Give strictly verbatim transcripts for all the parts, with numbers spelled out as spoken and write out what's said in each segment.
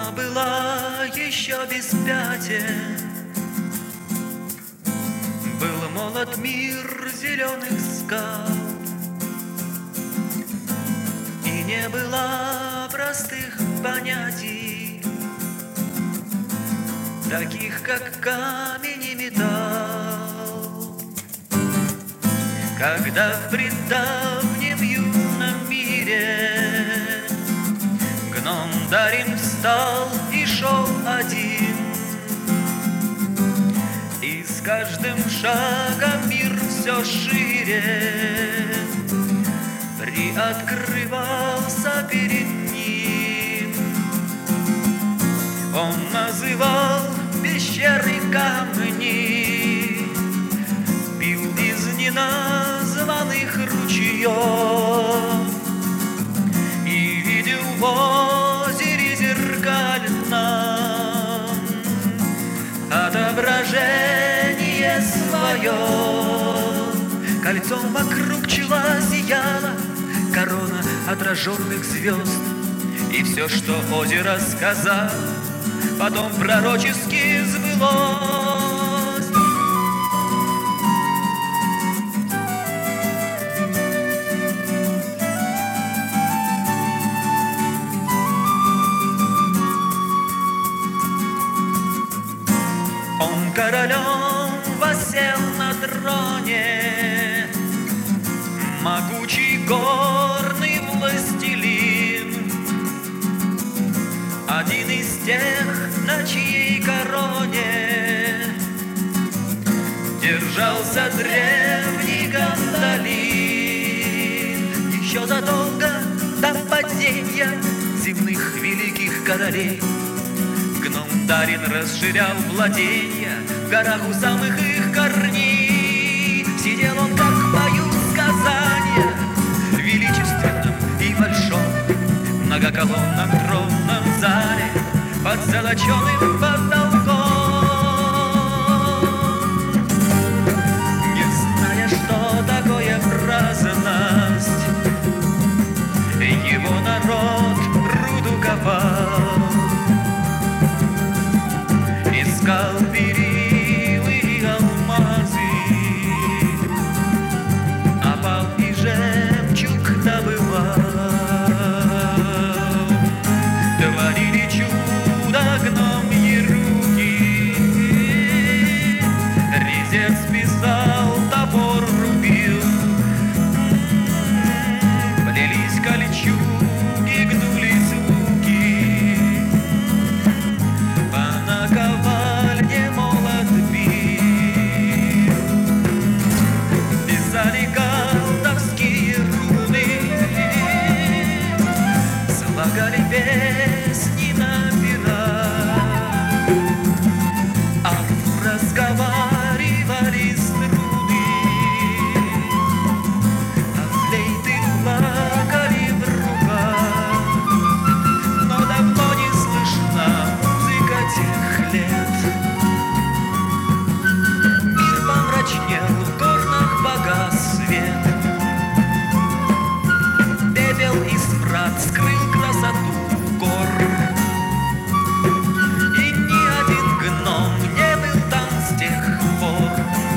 Луна была еще без пятен, был молод мир зеленых скал, и не было простых понятий, таких как камень и металл. Когда в предавнем юном мире гном Дарин встал и шел один, и с каждым шагом мир все шире приоткрывался перед ним. Он называл пещеры камни, пил из неназванных ручьев и видел в озере зеркальном отображение свое. Кольцом вокруг чела сияла корона отраженных звезд, и все, что озеро сказал, потом пророчески сбылось. Он королем воссел на троне, могучий горный властелин, один из тех, на чьей короне держался древний Гандалин. Еще задолго до падения земных великих королей гном Дарин расширял владения в горах у самых их корней. Сидел он, как поют сказания, в величественном и большом многоколонном тронном зале под золоченым потолком. Не зная, что такое праздность, его народ руду копал, искал бериллы и алмазы, опал и жемчуг добывал. Творили чудо гномьи руки, резец писал, топор рубил, плелись кольчуги, гнулись луки, по наковальне молот бил, писали колдовские руны, слагали песни на пера, а разговаривали струны, а флейты плакали в руках. Но давно не слышна музыка тех лет. Мир помрачнел, в горнах погас свет, пепел и смрад скрыл красоту гор, и ни один гном не был там с тех пор.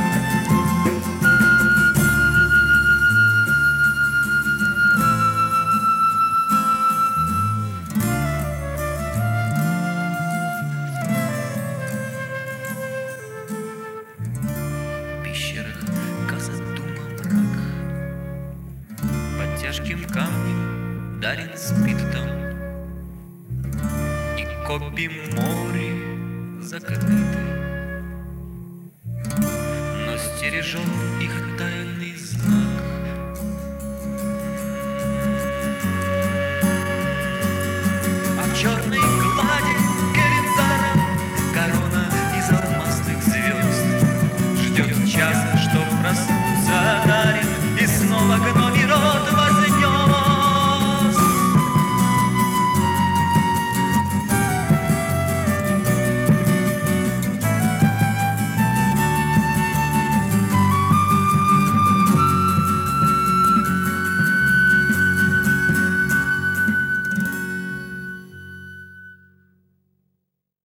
В пещерах гасит дума мрак, под тяжким камнем Дарин спит там, и копи море закрыты, но стережет их тайный знак.